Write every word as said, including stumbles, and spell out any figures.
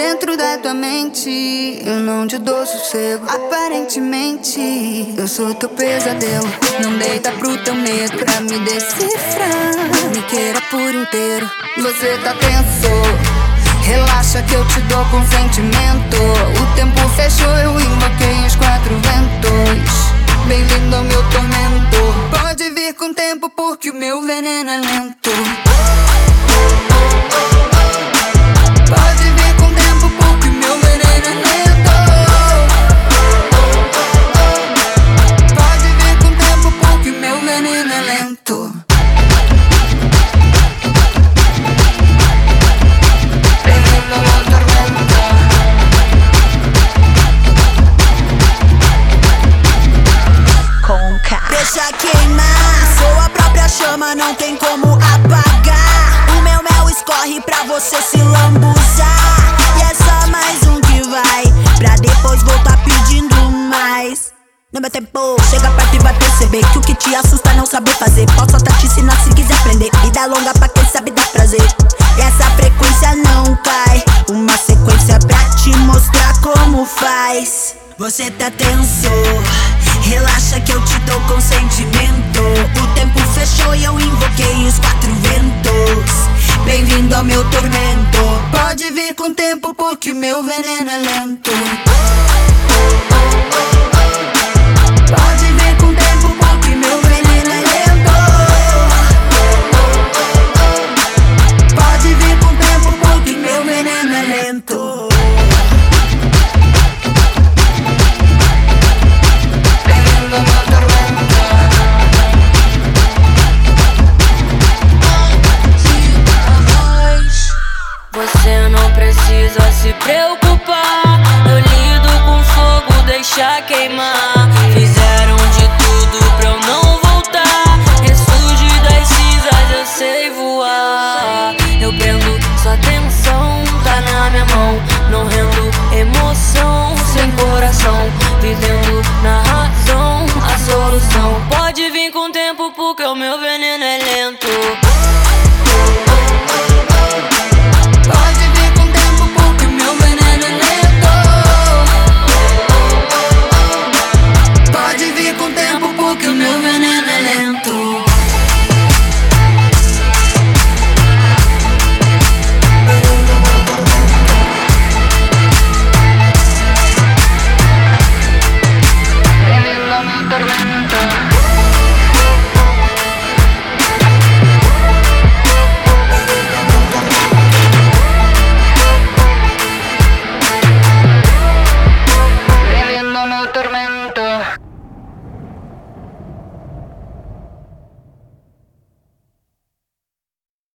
dentro da tua mente, eu não te dou sossego. Aparentemente, eu sou teu pesadelo. Não deita pro teu medo pra me decifrar. Me queira por inteiro. Você tá tenso, relaxa que eu te dou consentimento. O tempo fechou, eu invoquei os quatro ventos. Bem-vindo ao meu tormento. Pode vir com tempo porque o meu veneno é lento. Pode vir com tempo porque o meu veneno é lento. Pode vir com tempo porque o meu veneno é lento. Bem-vindo ao meu tormento. Com K. Deixa queimar, sou a própria chama, não tem como apagar. O meu mel escorre pra você se lambuzar. E é só mais um que vai, pra depois voltar pedindo mais. No meu tempo, chega perto e vai perceber que o que te assusta é não saber fazer. Posso até te ensinar se quiser aprender. Vida longa pra quem sabe dar prazer. E essa frequência não cai, uma sequência pra te mostrar como faz. Você tá tenso, relaxa que eu te dou consentimento. O tempo fechou e eu invoquei os quatro ventos. Bem-vindo ao meu tormento. Pode vir com tempo porque o meu veneno é lento.